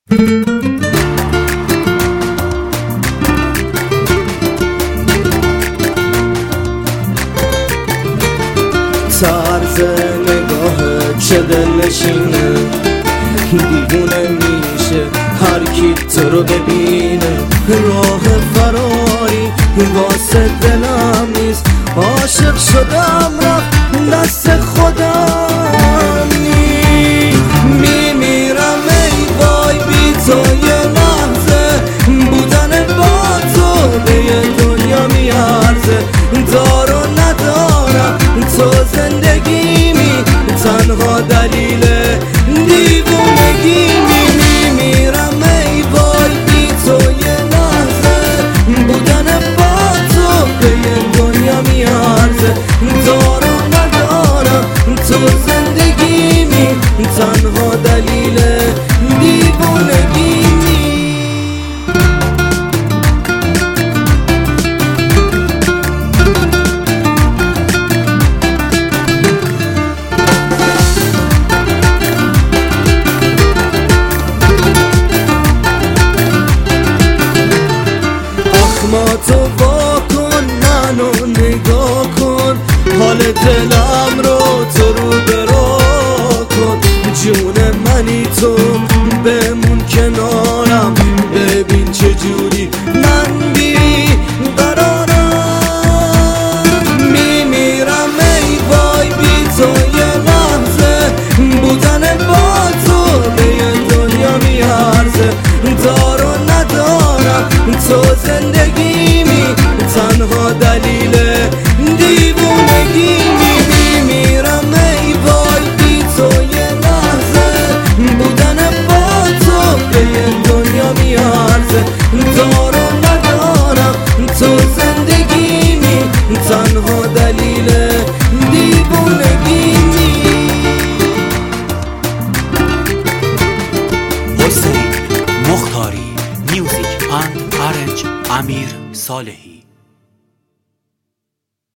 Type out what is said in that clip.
طرز نگاهت چه دلنشینه، دیوونه میشه هر کی تو رو ببینه. راه فراری واسه دلم نیست، عاشق شدم رفت دست خودم نیست. میمیرم ای وای بی تو یه لحظه، بودن با تو به یه دنیا میارزه. دار و ندارم تو زندگیمی، تنها دلیل دیوونگیمی. میمیرم ای وای بی تو یه لحظه، بودن با تو به یه دنیا میارزه. دار و ندارم تو زندگیمی، تنها دلیل دیوونگیمی. تو وا کن، منو نگاه کن، حال دلم رو تو رو برا کن. جون منی تو بمون کنارم، ببین چجوری من بی قرارم. میمیرم ای وای بی تو یه لحظه، بودن با تو به یه دنیا میارزه. دار و ندارم تو زندگیمی، تنها دلیل دیوونگیمی. میمیرم ای وای بی تو یه لحظه، بودن با تو به یه دنیا میارزه. دار و ندارم تو زندگیمی، تنها دلیل دیوونگیمی. حسین مختاری، میوزیک اند آرنج، امیر صالحی.